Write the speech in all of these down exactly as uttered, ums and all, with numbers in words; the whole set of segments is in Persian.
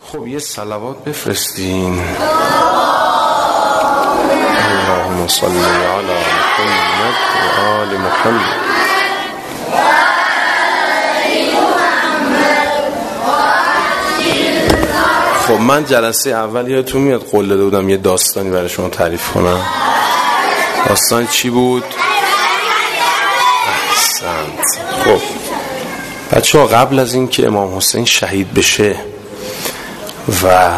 خب یه صلوات بفرستین. اللهم صل علی محمد و آل محمد. خب من جلسه اول یادتون میاد قول داده بودم یه داستانی برای شما تعریف کنم. داستان چی بود؟ احسنت. خب بچه ها، قبل از این که امام حسین شهید بشه و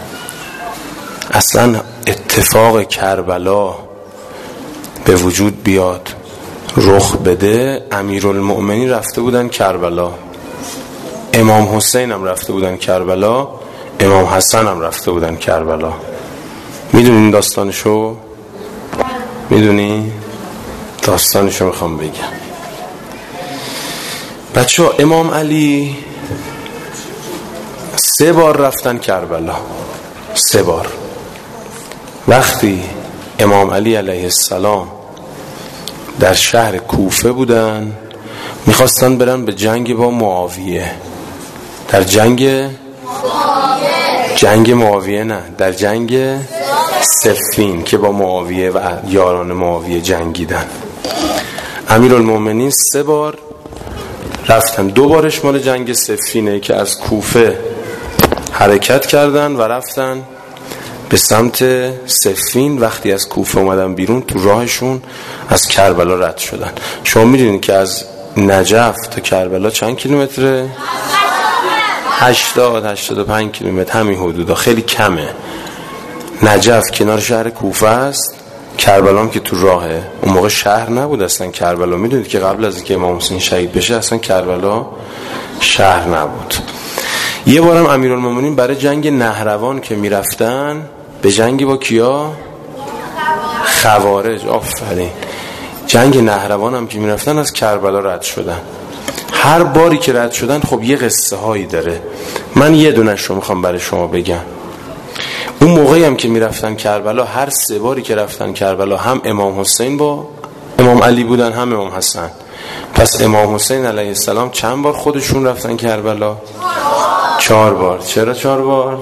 اصلا اتفاق کربلا به وجود بیاد، رخ بده، امیرالمؤمنین رفته بودن کربلا، امام حسین هم رفته بودن کربلا، امام حسن هم رفته بودن کربلا. میدونین داستانشو؟ میدونی؟ داستانشو میخوام بگم. بچه ها، امام علی سه بار رفتن کربلا. سه بار. وقتی امام علی علیه السلام در شهر کوفه بودن، میخواستن برن به جنگ با معاویه. در جنگ جنگ معاویه نه در جنگ صفین که با معاویه و یاران معاویه جنگیدن. امیرالمؤمنین سه بار رفتن. دو بارش مال جنگ صفینه که از کوفه حرکت کردن و رفتن به سمت صفین. وقتی از کوفه اومدن بیرون، تو راهشون از کربلا رد شدن. شما میدونید که از نجف تا کربلا چند کیلومتره؟ هشتاد هشتاد و پنج کیلومتر، همین حدودا. خیلی کمه. نجف کنار شهر کوفه است، کربلا هم که تو راهه. اون موقع شهر نبود اصلا کربلا. میدونید که قبل از اینکه امام حسین شهید بشه اصلا کربلا شهر نبود. یه بارم امیرالمومنین برای جنگ نهروان که میرفتن، به جنگ با کیا؟ خوارج. آفرین. جنگ نهروان هم که میرفتن از کربلا رد شدن. هر باری که رد شدن خب یه قصه هایی داره. من یه دونش رو میخوام برای شما بگم. اون موقعی هم که میرفتن کربلا، هر سه باری که رفتن کربلا، هم امام حسین با امام علی بودن، هم امام حسن. پس امام حسین علیه السلام چند بار خودشون رفتن کربلا؟ چهار بار. چرا چهار بار؟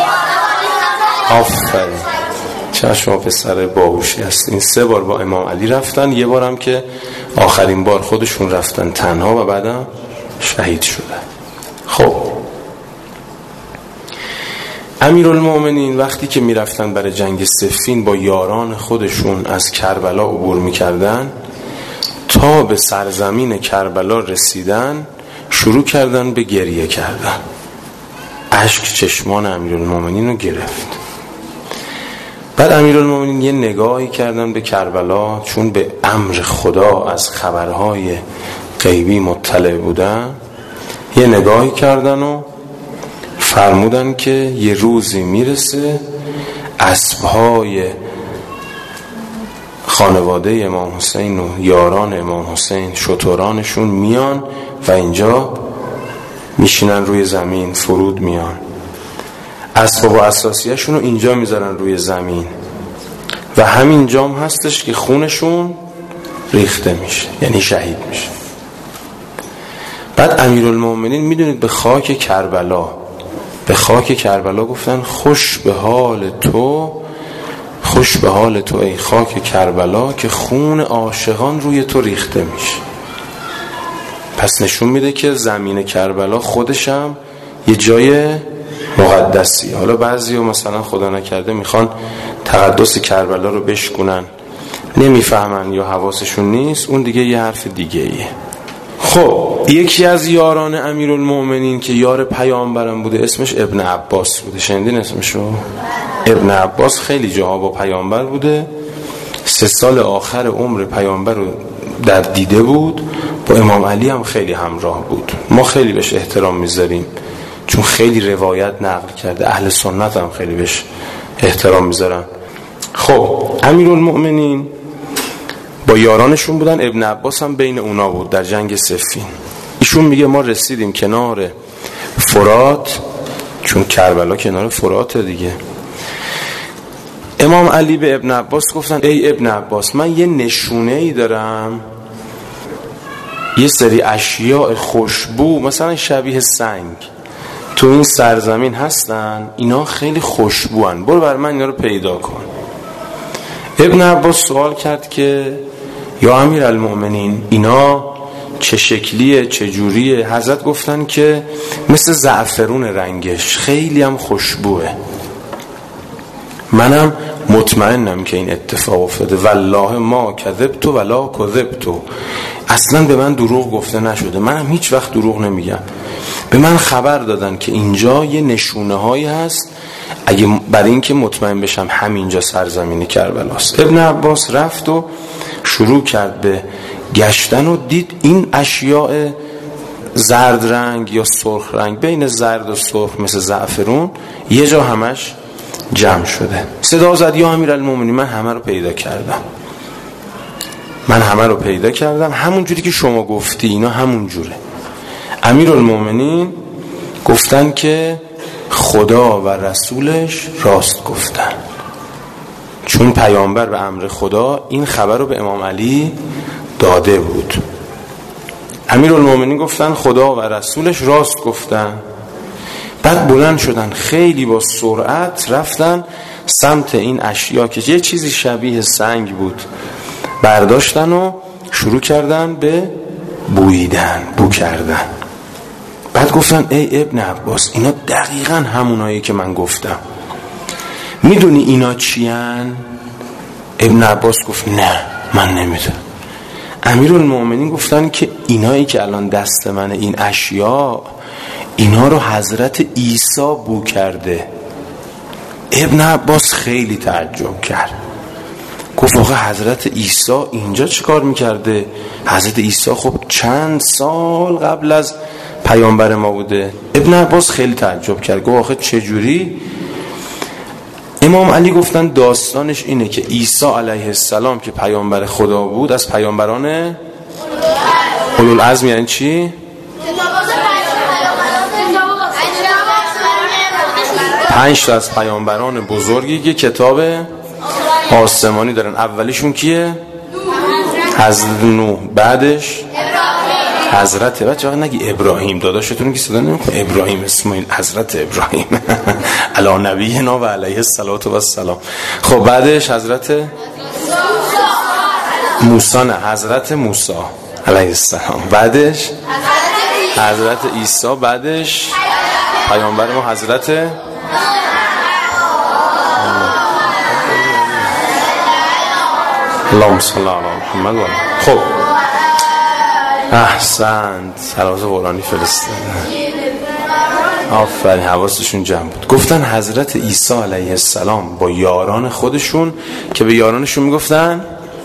آفرین. چرا شما پسر باهوشی هستین. سه بار با امام علی رفتن، یه بارم که آخرین بار خودشون رفتن تنها و بعدم شهید شدن. خب امیرالمؤمنین وقتی که میرفتن برای جنگ صفین، با یاران خودشون از کربلا عبور میکردن، تا به سرزمین کربلا رسیدن، شروع کردن به گریه کردن. اشک چشمان امیرالمؤمنین رو گرفت. بعد امیرالمؤمنین یه نگاهی کردن به کربلا، چون به امر خدا از خبرهای غیبی مطلع بودن. یه نگاهی کردن و فرمودن که یه روزی میرسه اسبهای خانواده امام حسین و یاران امام حسین، شترانشون میان و اینجا میشینن روی زمین، فرود میان، اسباب و اساسیه‌شون رو اینجا میذارن روی زمین و همین جام هستش که خونشون ریخته میشه، یعنی شهید میشه. بعد امیرالمؤمنین میدونید به خاک کربلا به خاک کربلا گفتن خوش به حال تو، خوش به حال تو ای خاک کربلا که خون عاشقان روی تو ریخته میشه. پس نشون میده که زمین کربلا خودشم یه جای مقدسی. حالا بعضی ها مثلا خدا نکرده میخوان تقدس کربلا رو بشکنن، نمیفهمن یا حواسشون نیست، اون دیگه یه حرف دیگه ایه. خب یکی از یاران امیرالمؤمنین که یار پیامبرم بوده اسمش ابن عباس بوده. شنیدین اسمشو؟ ابن عباس خیلی جاها با پیامبر بوده. سه سال آخر عمر پیامبر رو در دیده بود. با امام علی هم خیلی همراه بود. ما خیلی بهش احترام میذاریم چون خیلی روایت نقل کرده. اهل سنت هم خیلی بهش احترام میذارن. خب امیرالمؤمنین با یارانشون بودن. ابن عباس هم بین اونا بود در جنگ صفین. ایشون میگه ما رسیدیم کنار فرات، چون کربلا کنار فراته دیگه. امام علی به ابن عباس گفتن ای ابن عباس، من یه نشونه ای دارم، یه سری اشیاء خوشبو مثلا شبیه سنگ تو این سرزمین هستن، اینا خیلی خوشبوان، برو بر من اینا رو پیدا کن. ابن عباس سوال کرد که یا امیرالمؤمنین اینا چه شکلیه، چه جوریه؟ حضرت گفتن که مثل زعفرون رنگش، خیلی هم خوشبوه. منم مطمئنم که این اتفاق افتاده، والله ما کذبت ولا کذبت، اصلا به من دروغ گفته نشده، منم هیچ وقت دروغ نمیگم. به من خبر دادن که اینجا یه نشونه هایی هست، اگه برای این که مطمئن بشم همینجا سرزمین کربلاست. ابن عباس رفت و شروع کرد به گشتن و دید این اشیاء زرد رنگ یا سرخ رنگ، بین زرد و سرخ مثل زعفرون، یه جا همش جمع شده. صدا زد یا امیرالمومنین من همه رو پیدا کردم، من همه رو پیدا کردم، همون جوری که شما گفتی اینا همون جوره. امیرالمومنین گفتن که خدا و رسولش راست گفتن، چون پیامبر به امر خدا این خبر رو به امام علی داده بود. امیرالمومنین گفتن خدا و رسولش راست گفتن. بعد بلند شدن خیلی با سرعت رفتن سمت این اشیا که یه چیزی شبیه سنگ بود، برداشتن و شروع کردن به بویدن، بو کردن. بعد گفتن ای ابن عباس اینا دقیقاً همونایی که من گفتم، میدونی اینا چیان؟ ابن عباس گفت نه من نمیدونم. امیرالمومنین گفتن که اینایی که الان دست من، این اشیا، اینا رو حضرت عیسی بو کرده. ابن عباس خیلی تعجب کرد، گفت آخه حضرت عیسی اینجا چه کار میکرده؟ حضرت عیسی خب چند سال قبل از پیامبر ما بوده. ابن عباس خیلی تعجب کرد، گفت آخه چجوری؟ امام علی گفتن داستانش اینه که عیسی علیه السلام که پیامبر خدا بود، از پیامبران اولوالعزم. یعنی چی؟ پنج تا از پیامبران بزرگی که کتاب آسمانی دارن. اولیشون کیه؟ حضرت نوح، بعدش حضرت، بچه وقت نگی ابراهیم، داداشتون که صدا نمیکنه ابراهیم اسماعیل، حضرت ابراهیم علی نبینا و علیه الصلاه و السلام. خب بعدش حضرت موسی، نه حضرت موسی علیه السلام، بعدش حضرت عیسی، بعدش پیامبر ما حضرت اللهم صل علی محمد و خب احسنت، سراز قرآنی فرستادن، آفرین، حواسشون جمع بود. گفتن حضرت عیسی علیه السلام با یاران خودشون که به یارانشون میگفتن،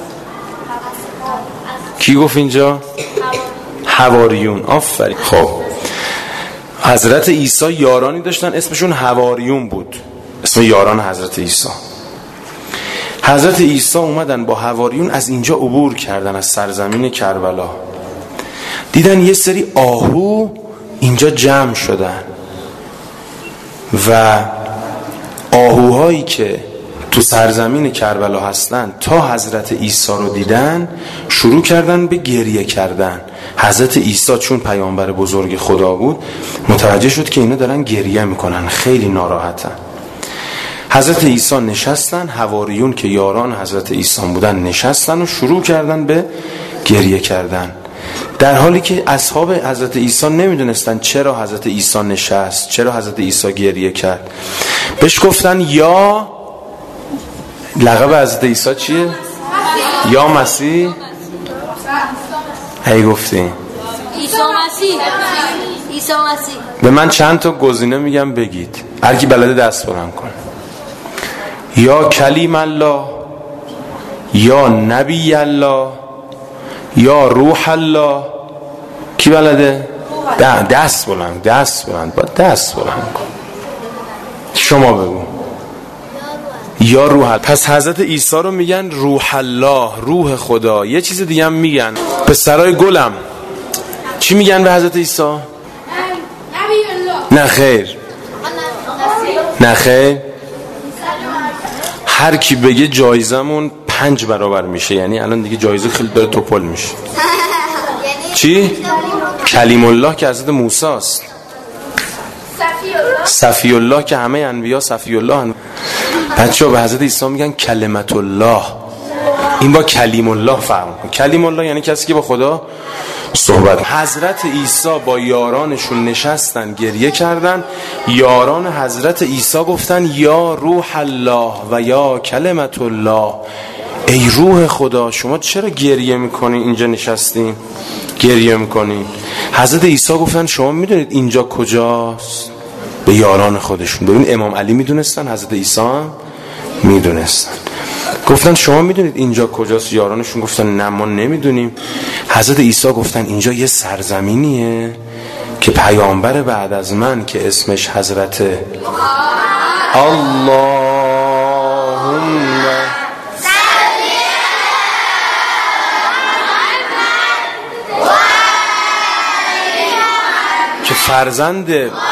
کی گفت اینجا؟ حواریون. آفرین. خب حضرت عیسی یارانی داشتن اسمشون حواریون بود، اسم یاران حضرت عیسی. حضرت عیسی اومدن با حواریون از اینجا عبور کردن، از سرزمین کربلا. دیدن یه سری آهو اینجا جمع شدن و آهوهایی که تو سرزمین کربلا هستن تا حضرت عیسی رو دیدن شروع کردن به گریه کردن. حضرت عیسی چون پیامبر بزرگ خدا بود متوجه شد که اینا دارن گریه میکنن، خیلی ناراحتن. حضرت عیسی نشستن، حواریون که یاران حضرت عیسی بودن نشستن و شروع کردن به گریه کردن، در حالی که اصحاب حضرت عیسی نمیدونستن چرا حضرت عیسی نشست، چرا حضرت عیسی گریه کرد. بهش گفتن یا لقب حضرت عیسی چیه؟ یا مسیح. هی گفتی عیسی مسیح. عیسی مسیح. به من چند تا گزینه میگم بگید، هر کی بلده دست بلند کن. یا کلیم الله، یا نبی الله، یا روح الله. کی بلده؟ دست بلند، دست بلند، با دست بلند کن. شما بگو. یا روح الله. پس حضرت عیسی رو میگن روح الله، روح خدا. یه چیز دیگه هم میگن پسرای گلم. چی میگن به حضرت عیسی؟ نه خیر، نه خیر. هر کی بگه جایزمون پنج برابر میشه، یعنی الان دیگه جایزه خیلی داره توپل میشه. چی؟ کلیم الله که حضرت موسی است. صفی الله که همه انبیا صفی الله هن. بچه ها به حضرت عیسی میگن کلمت الله. این با کلیم الله فرق میکنه. کلیم الله یعنی کسی که با خدا صحبت. حضرت عیسی با یارانشون نشستن گریه کردن. یاران حضرت عیسی گفتن یا روح الله و یا کلمت الله، ای روح خدا شما چرا گریه میکنین اینجا نشستین گریه میکنین؟ حضرت عیسی گفتن شما میدونید اینجا کجاست؟ به یاران خودشون. ببین امام علی میدونستن، حضرت عیسی هم میدونستن. گفتن شما میدونید اینجا کجاست؟ یارانشون گفتن نه ما نمیدونیم. حضرت عیسی گفتن اینجا یه سرزمینیه که پیامبر بعد از من که اسمش حضرت اللهم که فرزند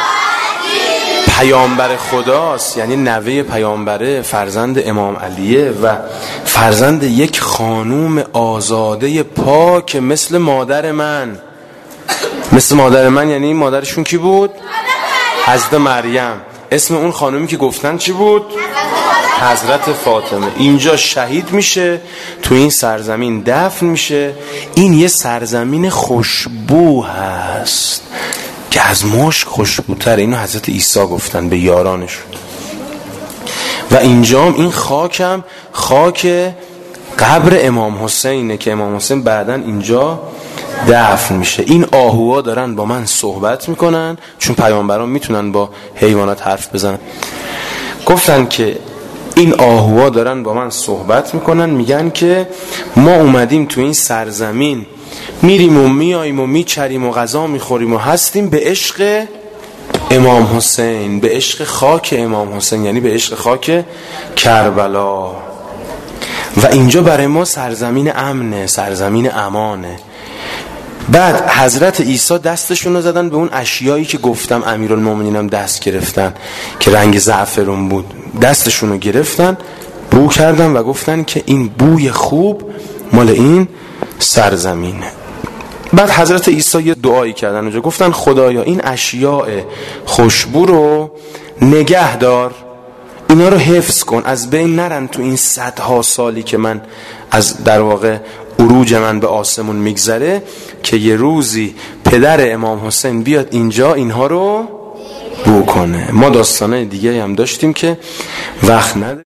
پیامبر خداست، یعنی نوه پیامبره، فرزند امام علیه و فرزند یک خانوم آزاده پاک مثل مادر من. مثل مادر من یعنی مادرشون کی بود؟ حضرت مریم. اسم اون خانومی که گفتن چی بود؟ حضرت فاطمه. اینجا شهید میشه، تو این سرزمین دفن میشه. این یه سرزمین خوشبو هست که از مشک خوشبوتره. اینو حضرت عیسی گفتن به یارانشون. و اینجام این خاکم خاک قبر امام حسینه که امام حسین بعداً اینجا دفن میشه. این آهوها دارن با من صحبت میکنن، چون پیامبران میتونن با حیوانات حرف بزنن. گفتن که این آهوها دارن با من صحبت میکنن، میگن که ما اومدیم تو این سرزمین میریم و میاییم و میچریم و غذا میخوریم و هستیم به عشق امام حسین، به عشق خاک امام حسین، یعنی به عشق خاک کربلا. و اینجا برای ما سرزمین امنه، سرزمین امانه. بعد حضرت عیسی دستشون رو زدن به اون اشیایی که گفتم امیرالمومنین هم دست گرفتن که رنگ زعفرون بود. دستشون رو گرفتن، بو کردن و گفتن که این بوی خوب مال این سرزمینه. بعد حضرت عیسی یه دعایی کردن اونجا، گفتن خدایا این اشیاء خوشبو رو نگه دار، اینا رو حفظ کن، از بین نرن تو این صدها سالی که من از در واقع عروج من به آسمون میگذره، که یه روزی پدر امام حسین بیاد اینجا اینها رو بو کنه. ما داستانه دیگه هم داشتیم که وقت نداره.